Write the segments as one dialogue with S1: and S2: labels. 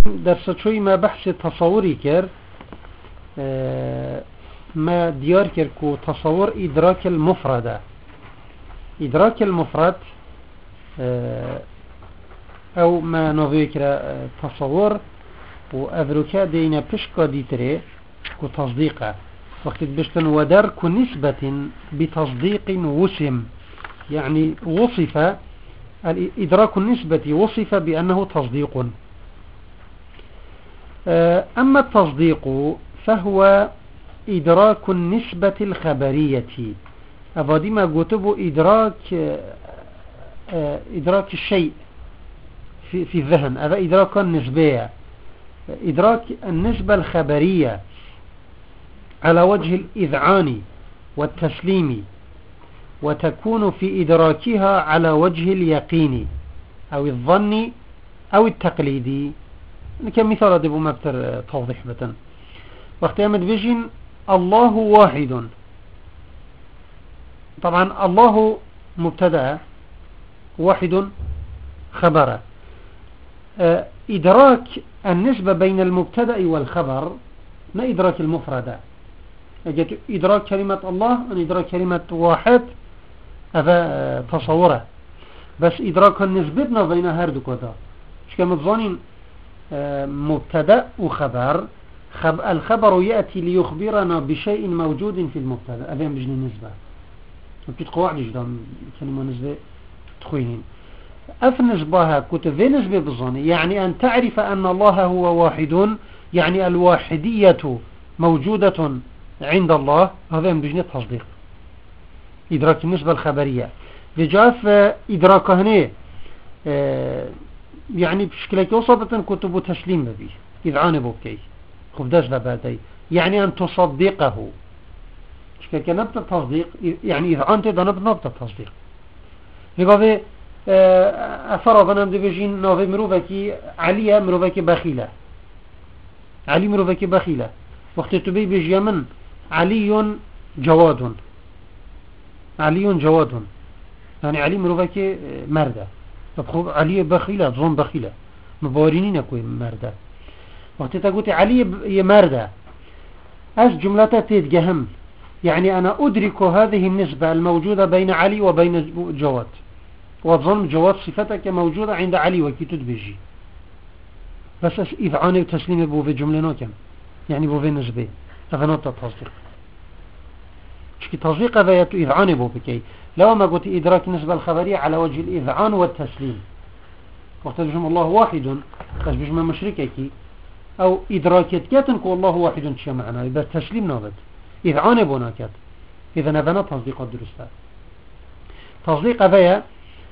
S1: درس شوي ما بحث تصوري كر ما ديار كر كو تصور إدراك المفردة. إدراك المفرد أو ما نذكر تصور وأذركا دينا بشكا ديتري كو تصديقه وقت بشتن ودرك نسبة بتصديق وسم، يعني وصف إدراك النسبة وصف بأنه تصديق. أما التصديق فهو إدراك النسبة الخبرية. أفادي ما قلتبه إدراك الشيء في الذهن، هذا إدراك النسبية، إدراك النسبة الخبرية على وجه الإذعان والتسليم، وتكون في إدراكها على وجه اليقين أو الظن أو التقليدي. كمثال دبو مبتر توضيح بتن وقت يمد بيجين الله واحد، طبعا الله مبتدأ واحد خبر. إدراك النسبة بين المبتدأ والخبر ما إدراك المفردة. إدراك كلمة الله أن إدراك كلمة واحد هذا تصوره، بس إدراك النسبة بين هردو كذا مش كما تظنين مبتدأ وخبر. الخبر يأتي ليخبرنا بشيء موجود في المبتدأ، أبين بجن النسبة بكيت قواعد جدا كلمة نسبة تخوينين أف نسبها كتفي نسبة بالظن، يعني أن تعرف أن الله هو واحد، يعني الواحدية موجودة عند الله، هذا بجن التصديق إدراك النسبة الخبرية. بجاف إدراك هنا يعني بشكل وصبة كتب تسليم به إذعان بوكي خفداش لبادي، يعني أن تصدقه شكل نبت التصديق، يعني إذعان تدا نبت التصديق. لقد أفرضنا بجين نوفي مروفكي عليا مروفكي بخيلة، علي مروفكي بخيلة، وقت تبي بجي من علي جواد، علي جواد يعني علي مروفكي مردة، طب علي بخيلة ظن بخيلة مبارينين أكوي مردة. وقت تقولي علي مردة أس جملة تتجهم، يعني أنا أدرك هذه النسبة الموجودة بين علي وبين جواد، وظن جواد صفتك موجودة عند علي وكي تدبجي، بس إذعاني وتسليمي بو في جملة نوكم، يعني بو في نسبة هذا نقطة تصديق. شكي تصديق هذا إذعاني بو بكي لو ما قلت إدراك النسبة الخبرية على وجه الإذعان والتسليم. وقت بجم الله واحد بس بجم مشركك أو إدراكت كاتنك والله واحد شيء معنا، إذا تسليم نابد إذعان بوناكات، إذا نبنا تصديق الدرسة. تصديق هذا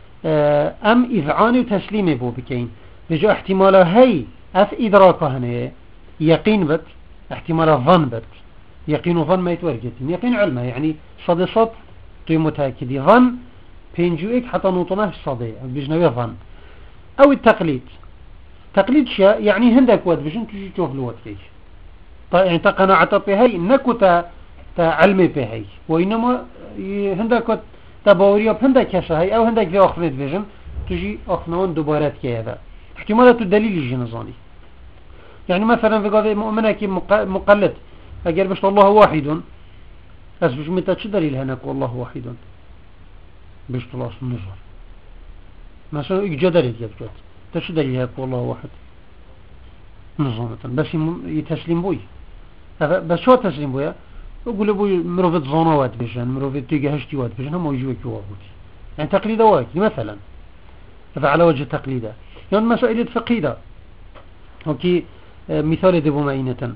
S1: أم إذعان وتسليم بو بكين بجو احتمال هاي أف إدراك هنا يقين بت، احتمال ظن بت، يقين وظن ما يتورجتين، يقين علمه يعني صدصت توي متأكدي، ظن بينجوئك حتى نوطناه الصديق بجنوية ظن. أو التقليد، تقليد شيء يعني هندك واد بجن تجي تشوف الواد كيش، يعني تقناعت بهاي نكو تعلمي بهاي، وإنما هندك تباوريا بهندك كشهاي أو هندك ذي أخذت بجن تجي أخنون دبارات كهذا احتمالات الدليل يجي نظاني. يعني مثلا في قضية مؤمنك مقلد أجل بشت الله واحد، بس بش متى شو دليل هناك والله واحد بشت الله اسم نظر مثلا إجدالي يبجد تشو دليل هناك والله واحد نظامة، بس يتسلم بوي بس شو تسلم بويا يقول بوي مروفت ظنوات بجن مروفت تيجي هشتيوات بجن هم يجوك يوابوتي، يعني تقليد واكي مثلا هذا على وجه التقليد. يعني مسائل فقيدة وكي مثال دبو معينة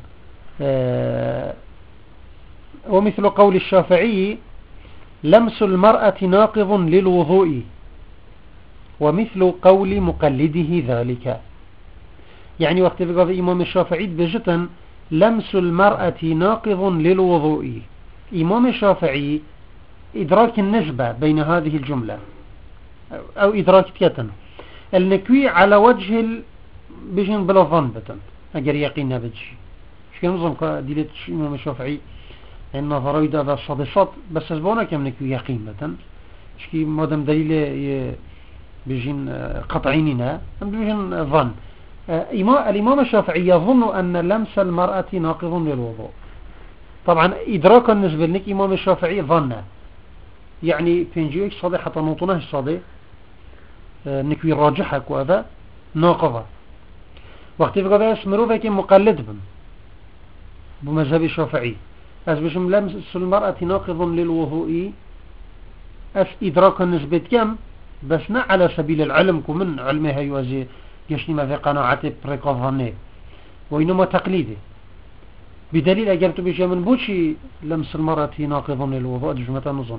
S1: ومثل قول الشافعي لمس المرأة ناقض للوضوء، ومثل قول مقلده ذلك. يعني وقت بقى إمام الشافعي بجتا لمس المرأة ناقض للوضوء، إمام الشافعي إدراك النسبة بين هذه الجملة أو إدراك كتن النكوي على وجه بجن بلا ظن بتن أجر يقين بجي شكرا نظام ديلت إمام الشافعي إن نظروا إذا صدصت بس أسبونا كم نكوي يقين بتن شكي مادم دليل بجن قطعيننا أم بجن ظن الإمام الشافعي يظن أن لمس المرأة ناقض للوضوء. طبعا إدراكا بالنسبة لك إمام الشافعي ظن يعني بينجيك صدي حتى نوطناه صدي نكوي راجحك وهذا ناقضة وقت يبقى بس مروفك مقلد بمذهب الشافعي أس بشم لمس المرأة ناقض للوضوء أس إدراكا نسبة كم بس نا على سبيل العلم كمن علمها يوازي يشني ما في قناعته بريكوفاني وإنما تقليدي بدليل أجرت بشيء من بوشي لمس المرأة ناقض للوضوء جمعة نظم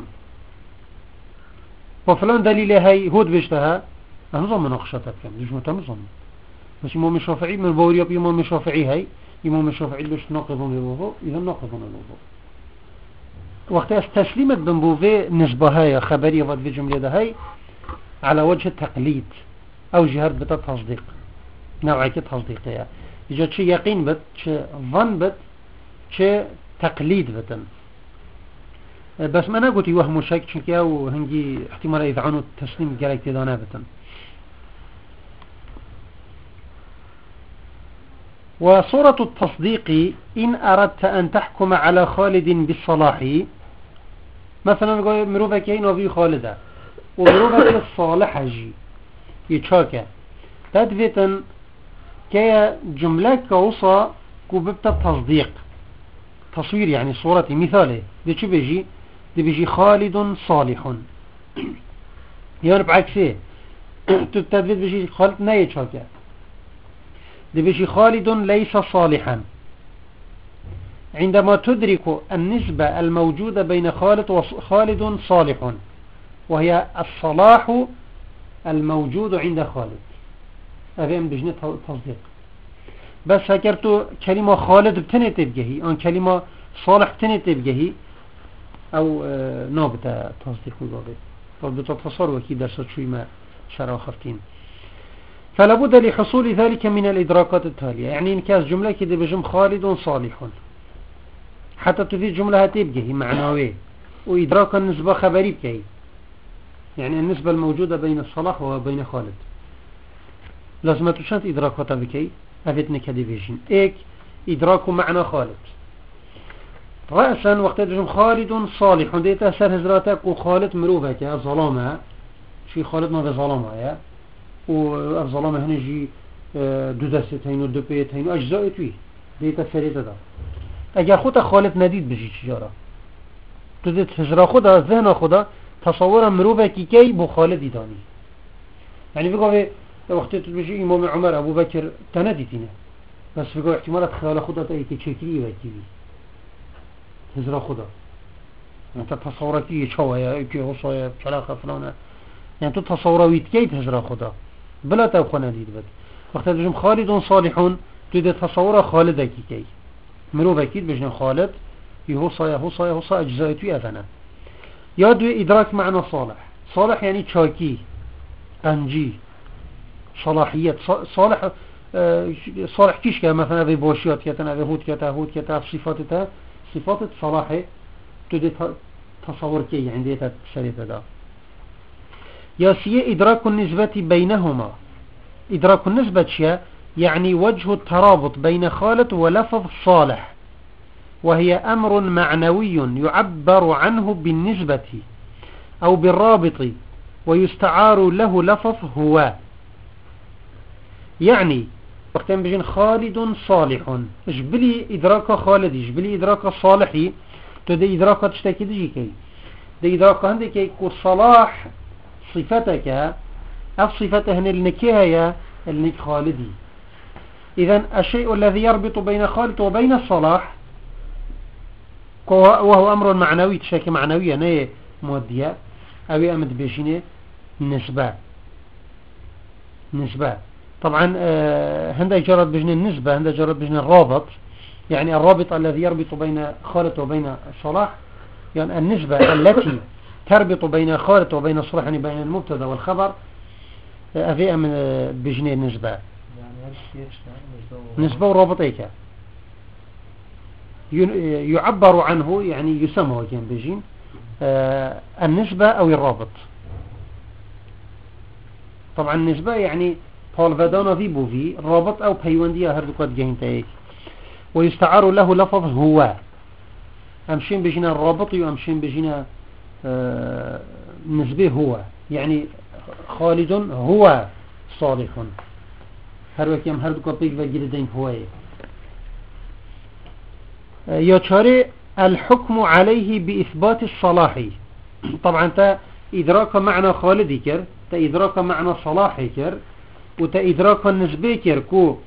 S1: وفلان دليل هاي هود بيشتها نظم مناقشتها كم جمعة نظم بس إمام الشافعي من بوريا بإمام الشافعي هاي إمام الشافعي بيش ناقض للوضوء إذا ناقض للوضوء وقت استسلمة بنبوفي نسبة هاي خبرية وقت في جملة هاي على وجه التقليد أو جهر بتا تصديق نوعية تصديقية إذا شيء يقين بت شيء ظن بت شيء تقليد بتن بس ما أنا قلت يوهم شك شكيا وهنجي احتمال يذعنوا التسليم قالك تدانا بتن. وصورة التصديق إن أردت أن تحكم على خالد بالصلاح مثلا نقول مروفة كين وفي خالدة ومروفة الصالحة جي يتشاكا تدفتا كي جملة كوصا كوببت التصديق تصوير يعني صورتي مثالي دي شو بيجي دي بيجي خالد صالح يعني بعكسه تدفت بيجي خالد نا يتشاكا دي بيجي خالد ليس صالحا عندما تدرك النسبة الموجودة بين خالد صالح وهي الصلاح الموجود عند خالد هذا بجنة تصديق. بس هكرتو كلمة خالد بتني تبجهي أن كلمة صالح بتني تبجهي أو نابت تصديق وقابل فبتتصر وكي درست شوي ما شرع خفتين. فلا بد لحصول ذلك من الإدراكات التالية يعني إنكاس جملة كده بجم خالد صالح حتى تفيد جملة هتبجهي معنوية وإدراك النسبة خبري بكي يعني النسبة الموجودة بين الصلاح وبين خالد لازم تشانت إدراكاتها بكي أفتني كديفيشن إيك إدراك معنى خالد رأسا وقت تجم خالد صالح ديتا سر هزراتك وخالد مروفك يا ظلامة شي خالد ما ظلامة يا والظلامة هنا جي دو دستين ودو بيتين أجزاء توي ديتا سريتا دا اگر خودت خالد ندید بشی چجارا تو دید هجرا خدا ذهن خدا تصور مروفه کی بو خالدی دانی يعني بقى وقتی تو بشی امام عمر ابو بکر تندیدینه بس بقى احتمالات خیال خدا ای که چکری و کی هجرا خدا انت تصورتی چوه یا کی وصایا چلاقه فلانه يعني تو تصورویت کی هجرا خدا بلا تو خو ندید بد وقتی بشم خالد صالحون تو دید تصور خالد کی مروف أكيد بجن خالد يهوصا أجزاء أثناء يادو إدراك معنى صالح صالح يعني تشاكي أنجي صلاحية صالح صالح كيش مثلا في بوشيات كتنا في هود كتا صفات صلاحه تدي تصور كي عندي تسريت دا ياسية إدراك النسبة بينهما إدراك النسبة شيء يعني وجه الترابط بين خالد ولفظ صالح وهي أمر معنوي يعبر عنه بالنسبة أو بالرابط ويستعار له لفظ هو يعني وقت بجن خالد صالح اجبلي إدراك خالد اجبلي إدراك صالحي تدي إدراك تشتكي دجيكي دي إدراك عندك يكون صلاح صفتك أو صفته النكاية النك خالدي إذن الشيء الذي يربط بين خالد وبين الصلاح وهو أمر معنوي تشاكي معنوية نية مودية أو أمد بيشيني نسبة طبعا هندا جرد بجن النسبة هندا جرد بجن الرابط يعني الرابط الذي يربط بين خالد وبين الصلاح يعني النسبة التي تربط بين خالد وبين الصلاح يعني بين المبتدا والخبر أفئة من بجن النسبة نسبة ورابطيك يعبر عنه يعني يسمى كان بيجين النسبة أو الرابط طبعا النسبة يعني بالفدانا في بوفي رابط أو بيواندية هردوكات جهنتايك ويستعار له لفظ هو أمشين بجنا الرابط وأمشين بجنا نسبه هو يعني خالد هو صالح هروك يم هردوكات بيك وجلدين هو يشاري الحكم عليه بإثبات الصلاح طبعا تا إدراك معنى خالد كر تا إدراك معنى صلاح كر وتا إدراك النسبة كر كو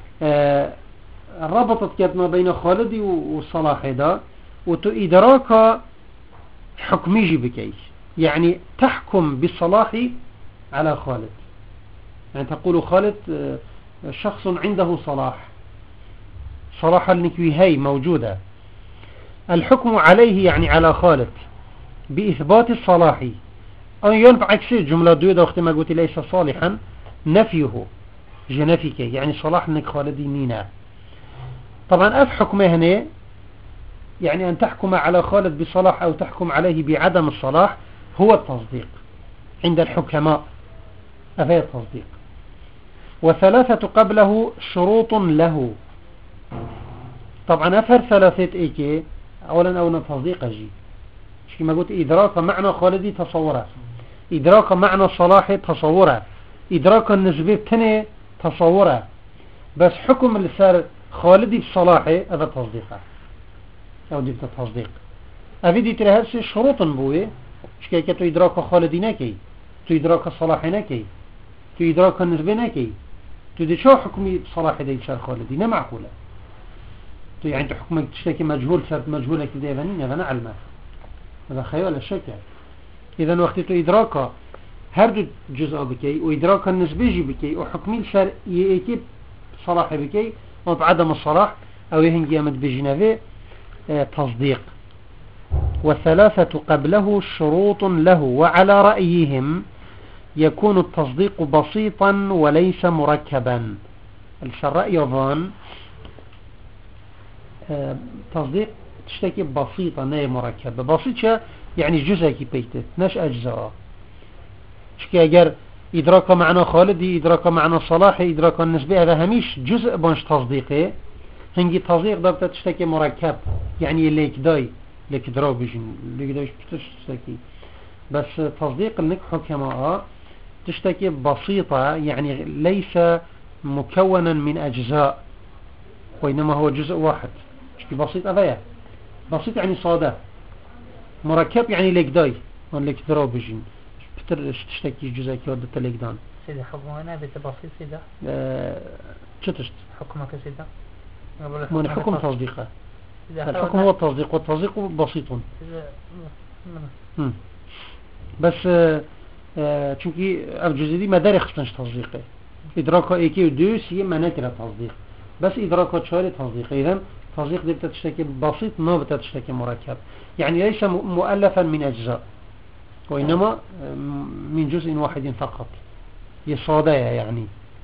S1: ربطت كد ما بين خالد والصلاح دا وتو إدراك حكميجي بكيش يعني تحكم بالصلاح على خالد يعني تقول خالد شخص عنده صلاح النكويهي موجودة الحكم عليه يعني على خالد بإثبات الصلاح أن ينفع عكسي جملة دويدة وقت ما قلت ليس صالحا نفيه جنفيك يعني صلاح انك خالدي مينا طبعا حكمه هنا يعني أن تحكم على خالد بصلاح أو تحكم عليه بعدم الصلاح هو التصديق عند الحكماء أفهي التصديق وثلاثة قبله شروط له طبعا أفهر ثلاثة إيكي أولا أولا تصديق أجي كما قلت إدراك معنى خالدي تصوره إدراك معنى صلاح تصوره إدراك النسبة تني تصوره بس حكم اللي صار خالدي بصلاحه هذا تصديقه أو دي تصديق أفيدي ترى هذه شروط بوي شكاية تو إدراك خالدي نكي تو إدراك صلاح نكي تو إدراك النسبة نكي تو دي شو حكمي بصلاح دي صار خالدي نمعقولة تو يعني حكمك تشتكي مجهول صارت مجهولة كده يفنين هذا نعلمه هذا خيال الشكل إذا وقت تو إدراك هردو جزء بكي وإدراك النسبة بكي وحكمي صار يكيب صلاح بكي وبعدم الصلاح أو يهنجي أمد بجنبه تصديق والثلاثة قبله شروط له وعلى رأيهم يكون التصديق بسيطا وليس مركبا الرأي يظن تصديق تشتكي بسيطة لا مركبة بسيطة يعني جزء كي بيتت ناش أجزاء شكي أجر إدراك معنى خالدي إدراك معنى صلاحي إدراك النسبة هذا هميش جزء بانش تصديقي هنجي تصديق ضبط تشتكي مركب يعني ليك داي ليك دراوبجن ليك دايش بتشتكي بس تصديق انك حكماء تشتكي بسيطة يعني ليس مكونا من أجزاء وإنما هو جزء واحد شكي بسيط أذية بسيط يعني صادة مركب يعني ليك داي ليك دراوبجن تشتكي جزء كي ودت ليك دان
S2: سيدي حكمنا بتبسيط سيدا
S1: شتشت
S2: حكمك سيدا
S1: من حكم تصديقه الحكم هو التصديق والتصديق بسيط بس چونكي الجزء دي مدار يخصنش تصديقه إدراك إيكي ودوس هي مناكرة تصديق بس إدراك شواري تصديق إذن تصديق دي بتشتكي بسيط ما بتشتكي مركب يعني ليس مؤلفا من أجزاء وإنما من جزء واحد فقط يصادية يعني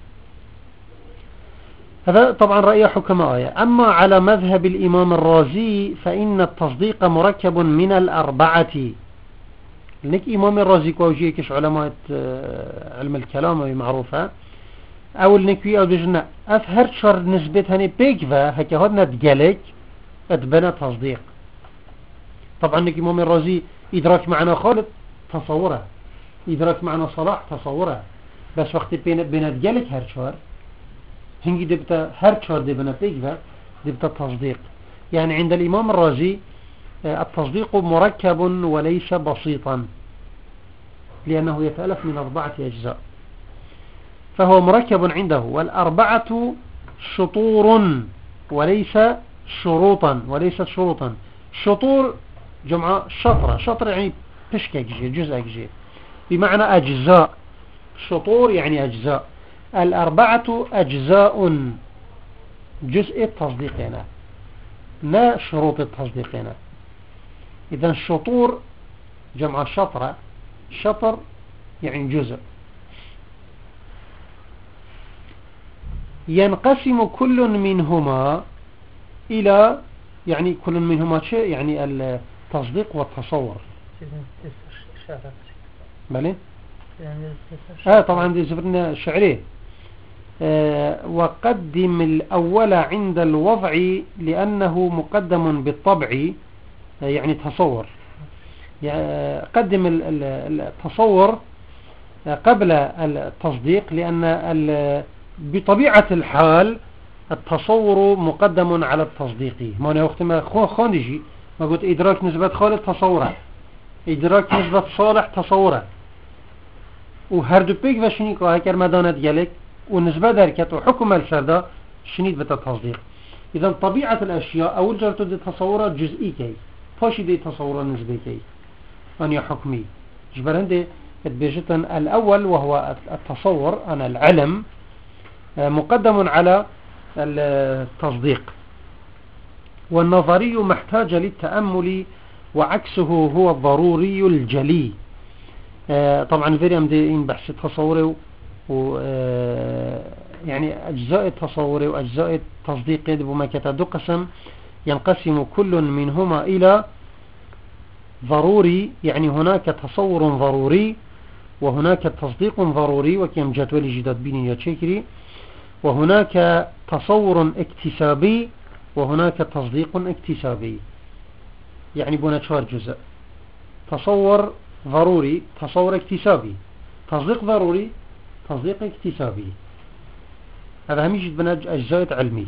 S1: هذا طبعا رأي حكماء أما على مذهب الإمام الرازي فإن التصديق مركب من الأربعة لك إمام الرازي كوجيه كش علماء علم الكلام معروفة أو النكوي أو بجنة أفهر شر نسبة هني بيكفا هكا هدنا تقالك أتبنى تصديق طبعا لك إمام الرازي إدراك معنا خالد تصوره إدراك معنا صلاح تصوره بس وقت بين تقالك هر شر هنجي دبتا هر شهر دبنا بيكفا دبتا تصديق يعني عند الإمام الرازي التصديق مركب وليس بسيطا لأنه يتألف من 4 أجزاء فهو مركب عنده والأربعة شطور وليس شروطا شطور جمع شطر يعني بشكة جزء أجزاء بمعنى أجزاء شطور يعني أجزاء الأربعة أجزاء جزء التصديق هنا لا شروط التصديق هنا إذن الشطور جمع شطر يعني جزء ينقسم كل منهما إلى يعني كل منهما شيء يعني التصديق والتصور بلي طبعا دي زفرنا شعريه وقدم الأول عند الوضع لأنه مقدم بالطبع، يعني تصور، قدم التصور قبل التصديق، لأن بطبيعة الحال التصور مقدم على التصديق. ما أنا وقت ما خانجي ما قلت إدراك نسبة خالد تصوره، إدراك نسبة صالح تصوره، وهردو بيك وشنيك وهكر مدانت جالك ونسبة دركت وحكم الشرده شنيد بتصديق. إذا طبيعة الأشياء أول جرتو دي تصورات جزئي كي فاشي دي تصورات نسبي كي أن يحكمي جبران دي بيجتن الأول وهو التصور أنا العلم مقدم على التصديق، والنظري محتاج للتأمل وعكسه هو الضروري الجلي. طبعا فيري أمدين بحث التصوري يعني أجزاء التصوري وأجزاء التصديق بما كتدو قسم ينقسم كل منهما إلى ضروري، يعني هناك تصور ضروري وهناك تصديق ضروري وكيم جدول جداد بيني يتشكري، وهناك تصور اكتسابي وهناك تصديق اكتسابي. يعني بنا شوار جزء: تصور ضروري، تصور اكتسابي، تصديق ضروري، تصديق اكتسابي. هذا هم يجد بنا أجزاء علمي.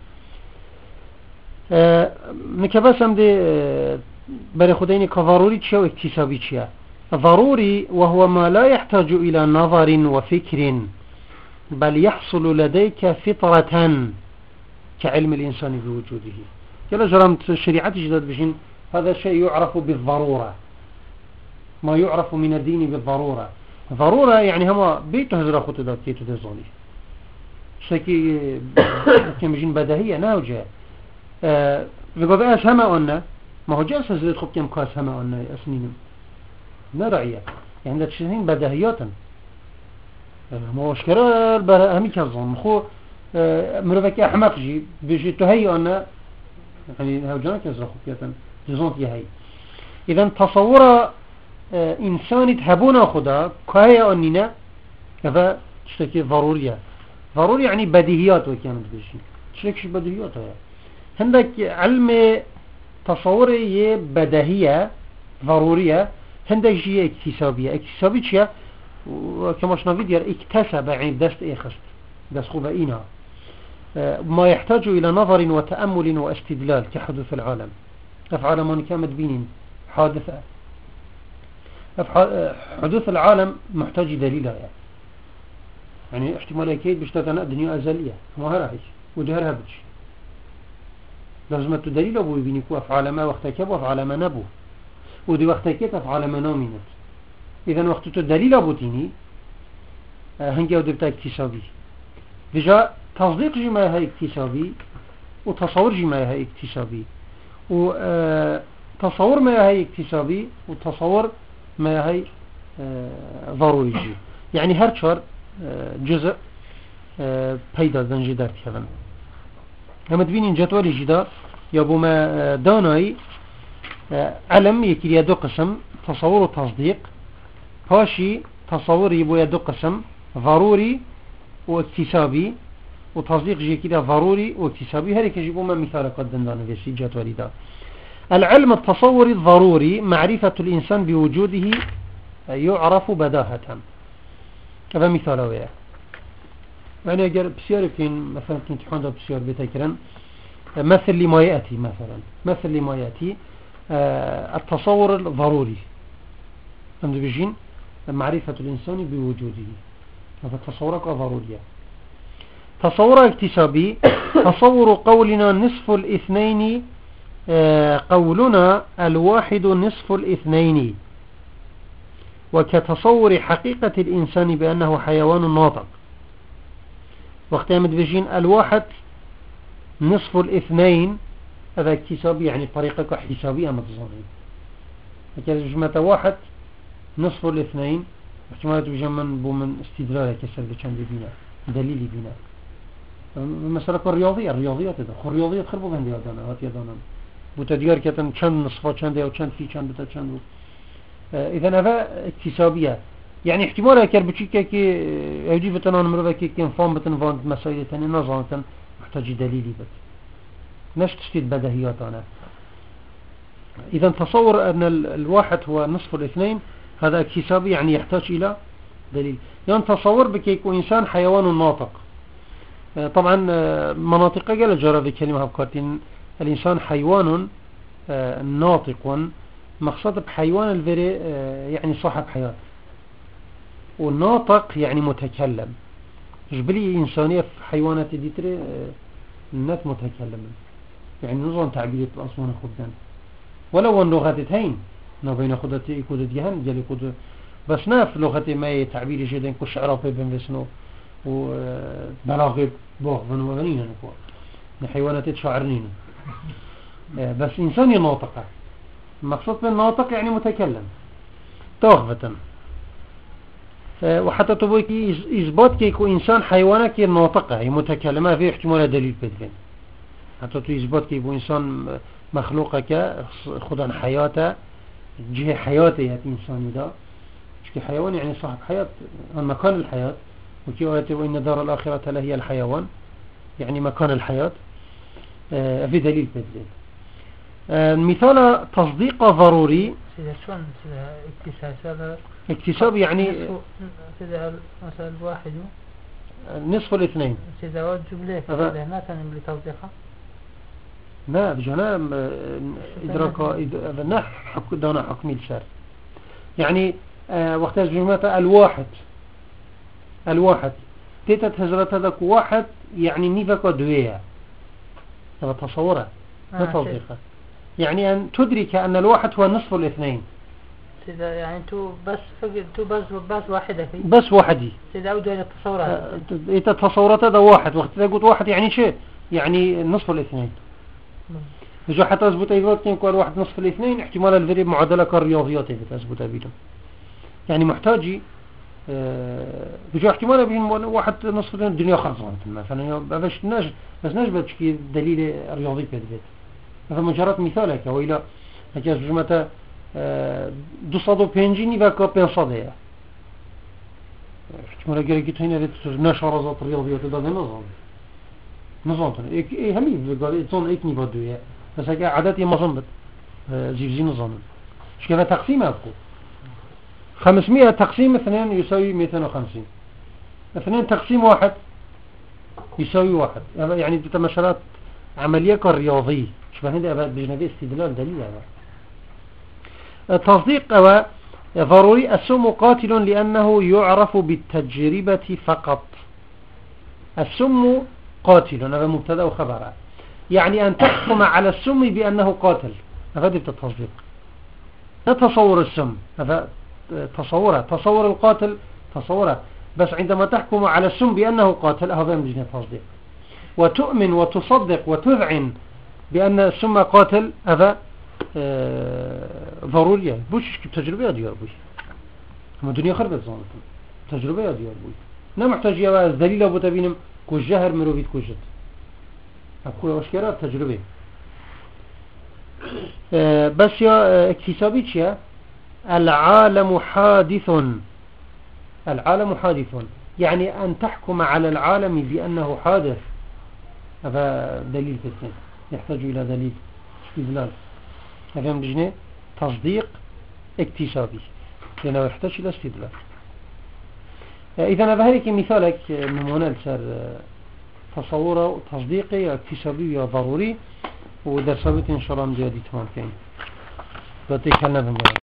S1: نكباسم دي بري خديني كضروري تشيا واكتسابي تشيا. ضروري وهو ما لا يحتاج إلى نظر وفكر بل يحصل لديك فطرة كعلم الإنسان بوجوده. كلا جرمت شريعة جداد بشين هذا شيء يعرف بالضرورة، ما يعرف من الدين بالضرورة. ضرورة يعني هما بيت هزر أخوة دا كيتو تزوني شكي كم بدهية ناوجة. بقول بأس هما أنا ما هو جالس هزر خب كم كاس هما أنا أسنينم نرعية يعني ده تشتهين بدهياتا ما هو شكرا همي كالظن مخو مروفك أحمق جي بيجي تهي أنا يعني هاوجانا كزر خب كياتا جزونت يهي. إذن تصور إنساني تهبونا خدا كاية أنينا هذا تشتكي ضرورية. ضروري يعني بديهيات وكانت بيجي تشتكي بديهيات هيا. عندك علم تصوري بديهية ضرورية، عندك جي اكتسابية. اكتسابية شيء وكما شنافي ديال اكتسب يعني دست اخست دست خوبة اينا ما يحتاج الى نظر وتأمل واستدلال كحدث العالم. افعال من كانت بينين حادثة حدوث العالم محتاج دليلها يعني احتمال اكيد بشتغلنا دنيا ازلية ما هرهش وجهرها بج لازم تدليل ابو يبينيكو افعال ما وقتك وافعال ما نبو ودي وقتك افعال ما نامينت. اذا وقت الدليل ابو تيني هنجي ودبتا اكتسابي ديجا تصديق جما هي اكتسابي وتصور جما هي اكتسابي وتصور ما هي اكتسابي وتصور ما هي ضروري جي. يعني هر شهر جزء پیدا دنجي دار كذا. هم تبين جدول جدا يابو ما داناي علم يكي دو قسم تصور وتصديق هاشي تصور يبو دو قسم ضروري واكتسابي وتصديق جي كده ضروري واكتسابي. هذيك يجيبوا ما مثال قد دندان في جدول دا. العلم التصوري الضروري معرفة الإنسان بوجوده يعرف بداهة. هذا مثال وياه. يعني أجر بسيار كين مثلا كنت حاندا بسيار بتكرن مثل لما يأتي مثل لما يأتي التصور الضروري فهمت بيجين معرفة الإنسان بوجوده. هذا تصورك ضرورية. تصور اكتسابي تصور قولنا نصف الاثنين قولنا الواحد نصف الاثنين وكتصور حقيقة الإنسان بأنه حيوان ناطق. وقت يمد بيجين الواحد نصف الاثنين هذا اكتسابي يعني طريقة حسابية متظاهرين. لكن جمعة واحد نصف الاثنين احتمالات بجمن بومن استدلال كسر بشان بينا دليل بينا مسألة الرياضيات هذا الرياضيات خربوا بهندي هذانا هاتي هذانا بتديار كتن كم نصفات كم ديو كم في كم بتا كم. إذا هذا اكتسابية يعني احتمال اكر بچيكا كي اودي بتنان مروه كي كان فهم بتنفاند مسائل تاني نظامتا محتاج دليلي بس نش تشتيت بدهيات انا. اذا تصور ان الواحد هو نصف الاثنين هذا اكتسابي يعني يحتاج الى دليل. يعني تصور بك يكون انسان حيوان ناطق. طبعا مناطق قال جرى بكلمة بكارتين الانسان حيوان ناطق مقصد بحيوان الفري يعني صاحب حياة والناطق يعني متكلم جبلي إنسانية في حيوانات ديتري الناس متكلمة يعني نظام تعبيرات الأصوان خدان ولو أن لغتين بين خدتي يكود ديهان جالي كود بس ناف لغتي ما تعبير جدا كش عربي بن بسنو وبلاغي بوغ بنو غنينا نكوا حيوانات تشعرنين بس إنسانية ناطقة المقصود بالناطق يعني متكلم توغفة وحتى تبوي إثبات كيكو إنسان حيوانة كي ناطقة هي متكلمة في احتمال دليل بدفن حتى إثبات كيكو إنسان مخلوقة كخدان حياته جهة حياته يا إنسان دا كي حيوان يعني صاحب حياة مكان الحياة وكي آياته وإن دار الآخرة لهي الحيوان يعني مكان الحياة في دليل بدفن. مثال تصديق ضروري اكتساب يعني
S2: مثلا الواحد
S1: نصف الاثنين
S2: سيدا والجملة فهذا ما كان اللي تصديقها
S1: لا بجنا إدراكا دانا حكم الشر يعني وقت الجملة الواحد تيتا تهزرت هذاك واحد يعني نيفك دوية هذا تصوره لا تصديقه يعني أن تدرك أن الواحد هو نصف الاثنين
S2: سيدا يعني تو بس فقد تو بس واحدة فيه
S1: بس واحدي
S2: سيدا أود أن التصورات
S1: إذا تصورت هذا واحد وقت إذا قلت واحد يعني شيء يعني نصف الاثنين إذا حتى أثبت أيضا يكون واحد نصف الاثنين احتمال الفريق معادلة كالرياضيات إذا أثبت أبيدهم يعني محتاجي بجو احتمال بين واحد نصف الاثنين الدنيا خلصت مثلا بس نجبت كي دليل رياضي كذبت هذا مجرد مثالك وإلى أجاز جمعة 250 نيفاكا بينصادية احتمال قلت هنا نشر ذات الرياضيات هذا نظام إيه همي قال إنسان إيك نيفا دوية بس هكا عاداتي ما صنبت زي نظام إيش كيف تقسيم أبقو 500 تقسيم 2 يساوي 250 2 تقسيم 1 يساوي 1 يعني تمثلات عملية كالرياضية شبه هذا بجنبي استدلال دليل هذا تصديق ضروري السم قاتل لأنه يعرف بالتجربة فقط السم قاتل هذا مبتدا وخبر يعني أن تحكم على السم بأنه قاتل هذا التصديق تصور السم هذا تصور القاتل تصوره بس عندما تحكم على السم بأنه قاتل هذا من جهة التصديق وتؤمن وتصدق وتذعن بأن السم قاتل هذا ضرورية بوش تجربة ديار بوش هم الدنيا خربت ظنة تجربة ديار بوش لا محتاج يا دليل أبو تبينم كجهر مروفيد كجت أقول وشكرا تجربة بس يا اكتسابي شيء العالم حادث يعني أن تحكم على العالم بأنه حادث هذا دليل في السن يحتاج إلى دليل استدلال هذا بجنة تصديق اكتسابي لأنه يحتاج إلى استدلال. إذا هذا هيك مثالك نمونا لسر تصوره تصديقي اكتسابي ضروري ودرسابت إن شاء الله مجادي تمام كين بتكلم